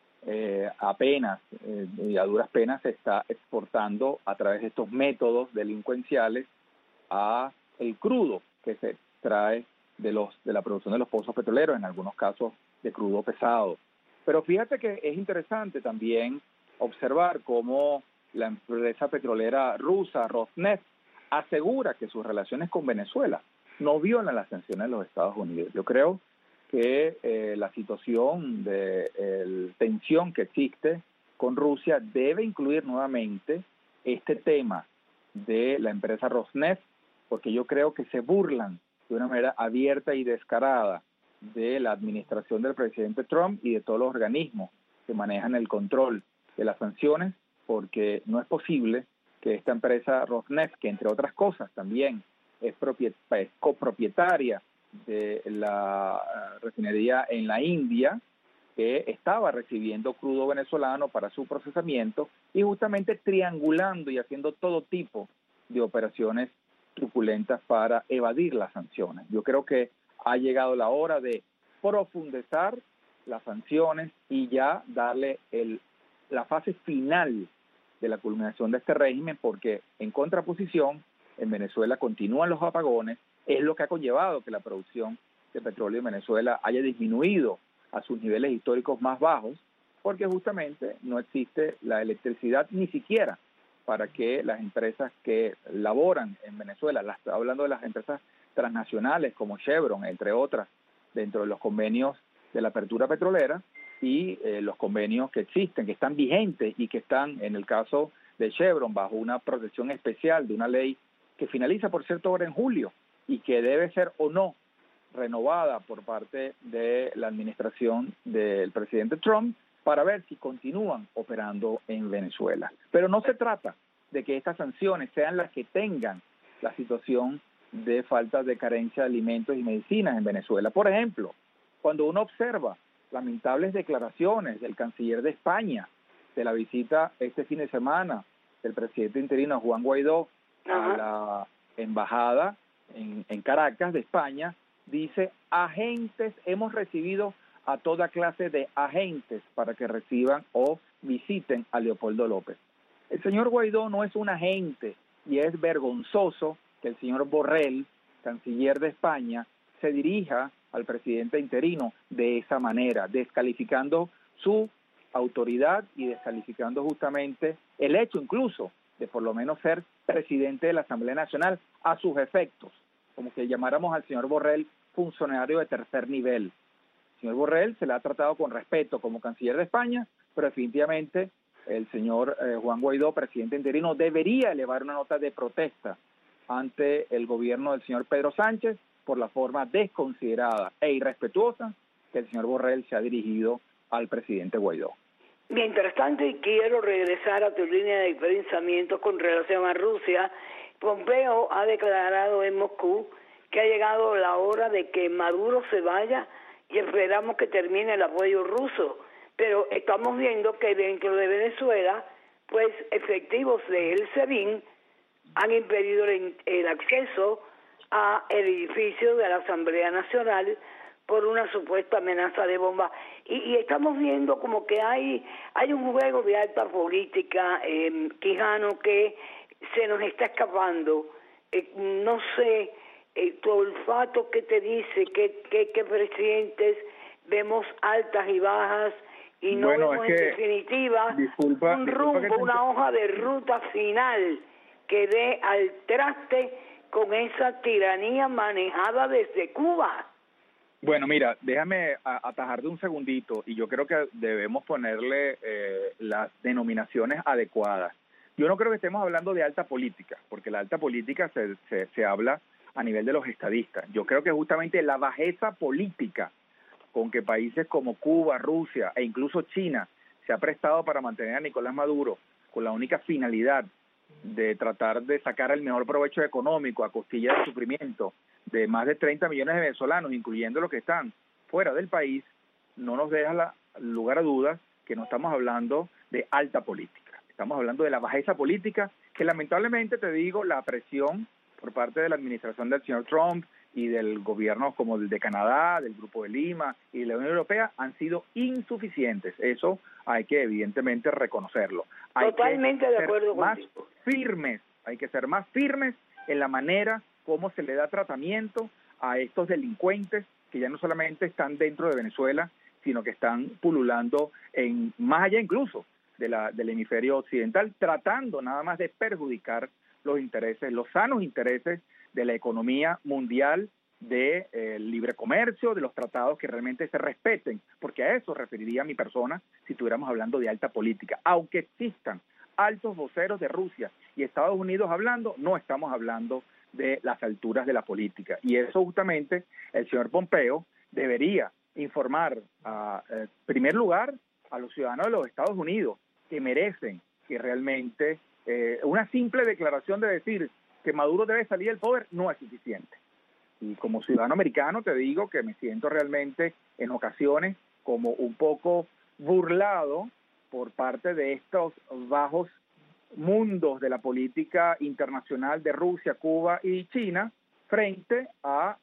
Apenas y a duras penas se está exportando a través de estos métodos delincuenciales a el crudo que se trae de la producción de los pozos petroleros, en algunos casos de crudo pesado. Pero fíjate que es interesante también observar cómo la empresa petrolera rusa Rosneft asegura que sus relaciones con Venezuela no violan las sanciones de los Estados Unidos. Yo creo que la situación de tensión que existe con Rusia debe incluir nuevamente este tema de la empresa Rosneft, porque yo creo que se burlan de una manera abierta y descarada de la administración del presidente Trump y de todos los organismos que manejan el control de las sanciones, porque no es posible que esta empresa Rosneft, que entre otras cosas también es copropietaria de la refinería en la India, que estaba recibiendo crudo venezolano para su procesamiento y justamente triangulando y haciendo todo tipo de operaciones truculentas para evadir las sanciones. Yo creo que ha llegado la hora de profundizar las sanciones y ya darle la fase final de la culminación de este régimen, porque en contraposición en Venezuela continúan los apagones, es lo que ha conllevado que la producción de petróleo en Venezuela haya disminuido a sus niveles históricos más bajos, porque justamente no existe la electricidad ni siquiera para que las empresas que laboran en Venezuela, hablando de las empresas transnacionales como Chevron, entre otras, dentro de los convenios de la apertura petrolera y los convenios que existen, que están vigentes y que están, en el caso de Chevron, bajo una protección especial de una ley que finaliza, por cierto, ahora en julio y que debe ser o no renovada por parte de la administración del presidente Trump para ver si continúan operando en Venezuela. Pero no se trata de que estas sanciones sean las que tengan la situación de falta de carencia de alimentos y medicinas en Venezuela. Por ejemplo, cuando uno observa lamentables declaraciones del canciller de España, de la visita este fin de semana del presidente interino Juan Guaidó a la embajada en Caracas de España, dice: hemos recibido a toda clase de agentes para que reciban o visiten a Leopoldo López. El señor Guaidó no es un agente y es vergonzoso que el señor Borrell, canciller de España, se dirija al presidente interino de esa manera, descalificando su autoridad y descalificando justamente el hecho incluso de por lo menos ser presidente de la Asamblea Nacional a sus efectos, como que llamáramos al señor Borrell funcionario de tercer nivel. El señor Borrell se le ha tratado con respeto como canciller de España, pero definitivamente el señor Juan Guaidó, presidente interino, debería elevar una nota de protesta ante el gobierno del señor Pedro Sánchez por la forma desconsiderada e irrespetuosa que el señor Borrell se ha dirigido al presidente Guaidó. Mientras tanto, y quiero regresar a tu línea de pensamiento con relación a Rusia, Pompeo ha declarado en Moscú que ha llegado la hora de que Maduro se vaya y esperamos que termine el apoyo ruso. Pero estamos viendo que dentro de Venezuela, pues efectivos del SEBIN han impedido el acceso a el edificio de la Asamblea Nacional por una supuesta amenaza de bomba. Y estamos viendo como que hay un juego de alta política, Quijano, que se nos está escapando. No sé, tu olfato, ¿qué te dice? ¿Qué presidentes vemos altas y bajas? Y no vemos en definitiva un rumbo, una hoja de ruta final que dé al traste con esa tiranía manejada desde Cuba. Bueno, mira, déjame atajarte un segundito y yo creo que debemos ponerle las denominaciones adecuadas. Yo no creo que estemos hablando de alta política, porque la alta política se habla a nivel de los estadistas. Yo creo que justamente la bajeza política con que países como Cuba, Rusia e incluso China se ha prestado para mantener a Nicolás Maduro con la única finalidad de tratar de sacar el mejor provecho económico a costilla del sufrimiento de más de 30 millones de venezolanos, incluyendo los que están fuera del país, no nos deja lugar a dudas que no estamos hablando de alta política. Estamos hablando de la bajeza política que lamentablemente, te digo, la presión por parte de la administración del señor Trump y del gobierno como el de Canadá, del Grupo de Lima y de la Unión Europea han sido insuficientes. Eso hay que evidentemente reconocerlo. Totalmente de acuerdo contigo. Hay que ser más firmes en la manera como se le da tratamiento a estos delincuentes que ya no solamente están dentro de Venezuela, sino que están pululando más allá incluso del hemisferio occidental, tratando nada más de perjudicar los intereses, los sanos intereses de la economía mundial, de libre comercio, de los tratados que realmente se respeten, porque a eso referiría mi persona si estuviéramos hablando de alta política. Aunque existan altos voceros de Rusia y Estados Unidos hablando, no estamos hablando de las alturas de la política. Y eso justamente el señor Pompeo debería informar, en primer lugar, a los ciudadanos de los Estados Unidos, que merecen que realmente una simple declaración de decir que Maduro debe salir del poder no es suficiente. Y como ciudadano americano te digo que me siento realmente en ocasiones como un poco burlado por parte de estos bajos mundos de la política internacional de Rusia, Cuba y China frente a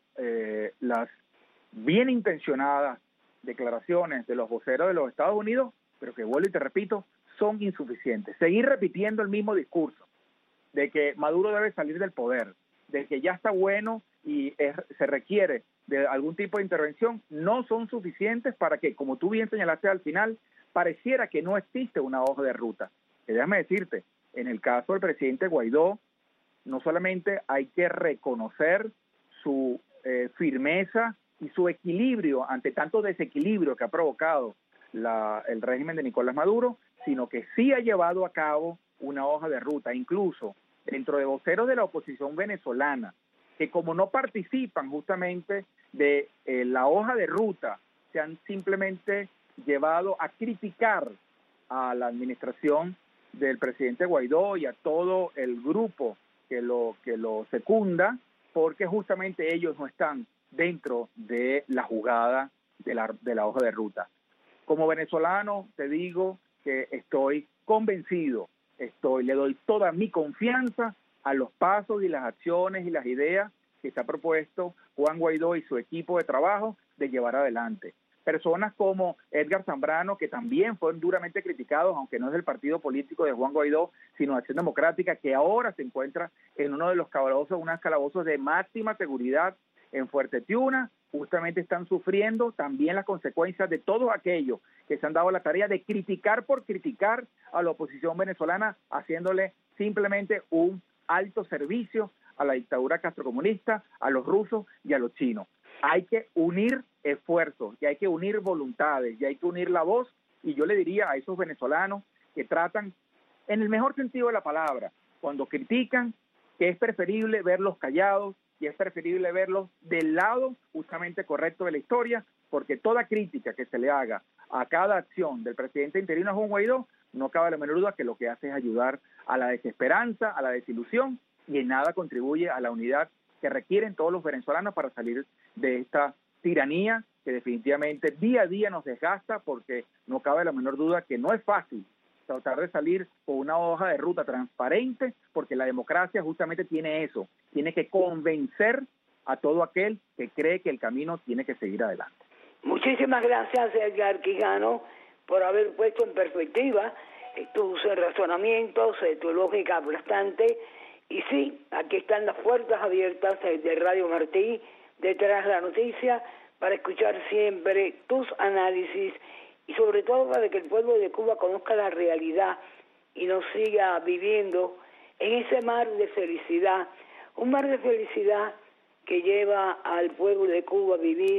las bien intencionadas declaraciones de los voceros de los Estados Unidos, pero que vuelvo y te repito, son insuficientes. Seguir repitiendo el mismo discurso de que Maduro debe salir del poder, de que ya está bueno y se requiere de algún tipo de intervención, no son suficientes para que, como tú bien señalaste al final, pareciera que no existe una hoja de ruta. Y déjame decirte, en el caso del presidente Guaidó, no solamente hay que reconocer su firmeza y su equilibrio ante tanto desequilibrio que ha provocado el régimen de Nicolás Maduro, sino que sí ha llevado a cabo una hoja de ruta, incluso dentro de voceros de la oposición venezolana, que como no participan justamente de la hoja de ruta, se han simplemente llevado a criticar a la administración del presidente Guaidó y a todo el grupo que lo secunda, porque justamente ellos no están dentro de la jugada de la hoja de ruta. Como venezolano te digo que estoy convencido, le doy toda mi confianza a los pasos y las acciones y las ideas que se ha propuesto Juan Guaidó y su equipo de trabajo de llevar adelante. Personas como Edgar Zambrano, que también fueron duramente criticados, aunque no es del partido político de Juan Guaidó, sino de Acción Democrática, que ahora se encuentra en uno de los calabozos de máxima seguridad en Fuerte Tiuna, justamente están sufriendo también las consecuencias de todos aquellos que se han dado la tarea de criticar por criticar a la oposición venezolana, haciéndole simplemente un alto servicio a la dictadura castrocomunista, a los rusos y a los chinos. Hay que unir esfuerzos, y hay que unir voluntades, y hay que unir la voz, y yo le diría a esos venezolanos que tratan, en el mejor sentido de la palabra, cuando critican, que es preferible verlos callados, y es preferible verlos del lado justamente correcto de la historia, porque toda crítica que se le haga a cada acción del presidente interino Juan Guaidó, no cabe la menor duda que lo que hace es ayudar a la desesperanza, a la desilusión, y en nada contribuye a la unidad que requieren todos los venezolanos para salir de esta tiranía que definitivamente día a día nos desgasta, porque no cabe la menor duda que no es fácil tratar de salir con una hoja de ruta transparente, porque la democracia justamente tiene eso, tiene que convencer a todo aquel que cree que el camino tiene que seguir adelante. Muchísimas gracias, Edgar Quijano, por haber puesto en perspectiva tus razonamientos, tu lógica aplastante. Y sí, aquí están las puertas abiertas de Radio Martí, detrás de la noticia, para escuchar siempre tus análisis y sobre todo para que el pueblo de Cuba conozca la realidad y nos siga viviendo en ese mar de felicidad, un mar de felicidad que lleva al pueblo de Cuba a vivir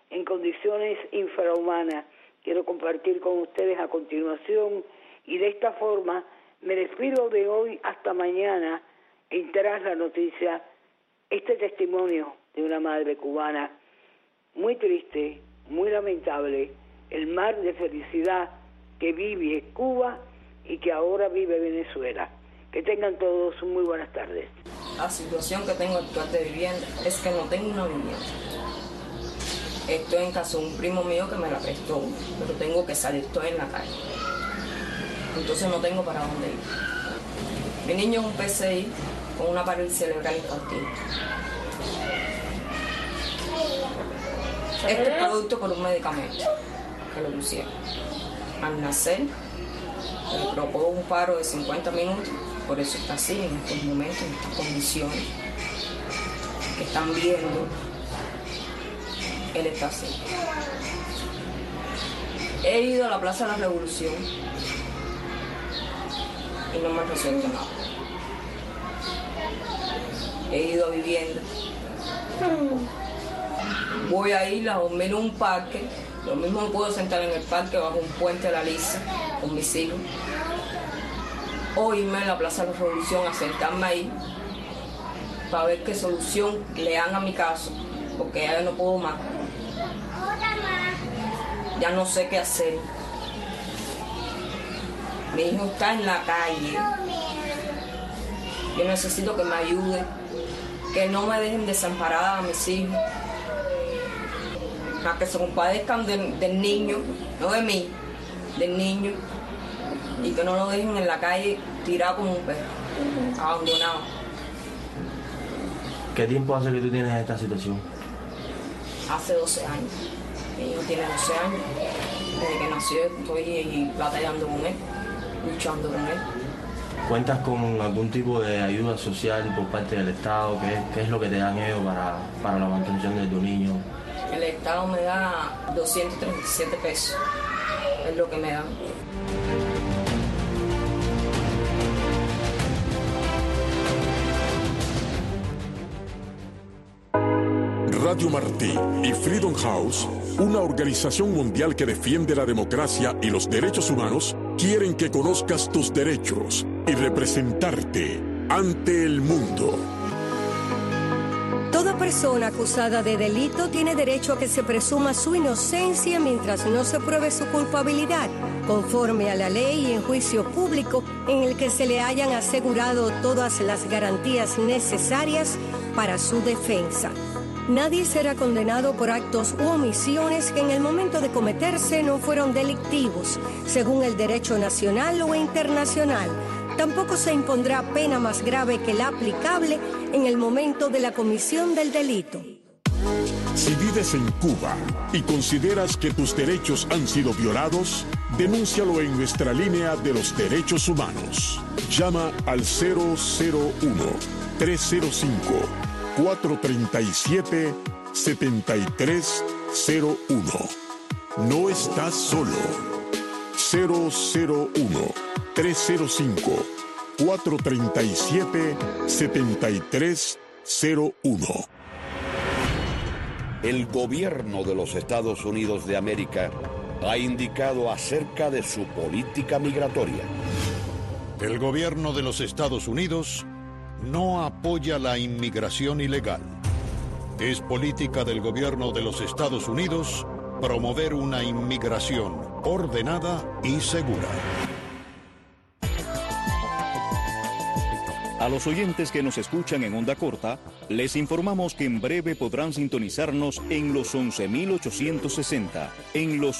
en condiciones infrahumanas. Quiero compartir con ustedes a continuación, y de esta forma me despido de hoy hasta mañana en Tras la Noticia, este testimonio de una madre cubana muy triste, muy lamentable, el mar de felicidad que vive Cuba y que ahora vive Venezuela. Que tengan todos muy buenas tardes. La situación que tengo actual de vivienda es que no tengo una vivienda. Estoy en casa de un primo mío que me la prestó, pero tengo que salir, estoy en la calle. Entonces no tengo para dónde ir. Mi niño es un PCI con una parálisis cerebral infantil. Este es producto por un medicamento que lo pusieron. Al nacer, le provocó un paro de 50 minutos, por eso está así en estos momentos, en estas condiciones que están viendo. Él está así. He ido a la Plaza de la Revolución y no me han resuelto nada. He ido a vivienda. Voy a ir a dormir en un parque. Lo mismo me puedo sentar en el parque bajo un puente de la Lisa con mis hijos. O irme a la Plaza de la Revolución a sentarme ahí para ver qué solución le dan a mi caso, porque ya no puedo más. Ya no sé qué hacer. Mi hijo está en la calle. Yo necesito que me ayude, que no me dejen desamparada a mis hijos, a que se compadezcan del niño, no de mí, del niño, y que no lo dejen en la calle tirado como un perro, abandonado. ¿Qué tiempo hace que tú tienes esta situación? Hace 12 años. Mi hijo tiene 12 años. Desde que nació estoy batallando con él, luchando con él. ¿Cuentas con algún tipo de ayuda social por parte del Estado? ¿Qué es lo que te dan ellos para la mantención de tu niño? El Estado me da 237 pesos, es lo que me dan. Radio Martí y Freedom House, una organización mundial que defiende la democracia y los derechos humanos, quieren que conozcas tus derechos y representarte ante el mundo. Toda persona acusada de delito tiene derecho a que se presuma su inocencia mientras no se pruebe su culpabilidad, conforme a la ley y en juicio público en el que se le hayan asegurado todas las garantías necesarias para su defensa. Nadie será condenado por actos u omisiones que en el momento de cometerse no fueron delictivos, según el derecho nacional o internacional. Tampoco se impondrá pena más grave que la aplicable en el momento de la comisión del delito. Si vives en Cuba y consideras que tus derechos han sido violados, denúncialo en nuestra línea de los derechos humanos. Llama al 001-305-437-7301. No estás solo. 001-305-437-7301. El gobierno de los Estados Unidos de América ha indicado acerca de su política migratoria. El gobierno de los Estados Unidos no apoya la inmigración ilegal. Es política del gobierno de los Estados Unidos promover una inmigración ordenada y segura. A los oyentes que nos escuchan en onda corta, les informamos que en breve podrán sintonizarnos en los 11.860, en los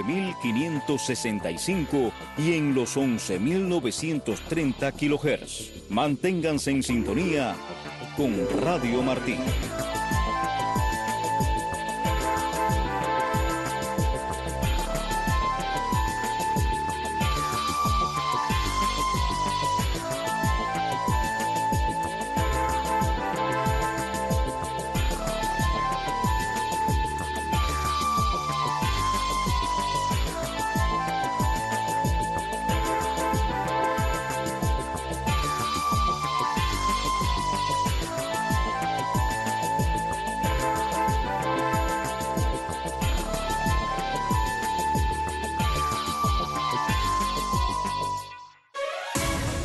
9.565 y en los 11.930 kHz. Manténganse en sintonía con Radio Martí.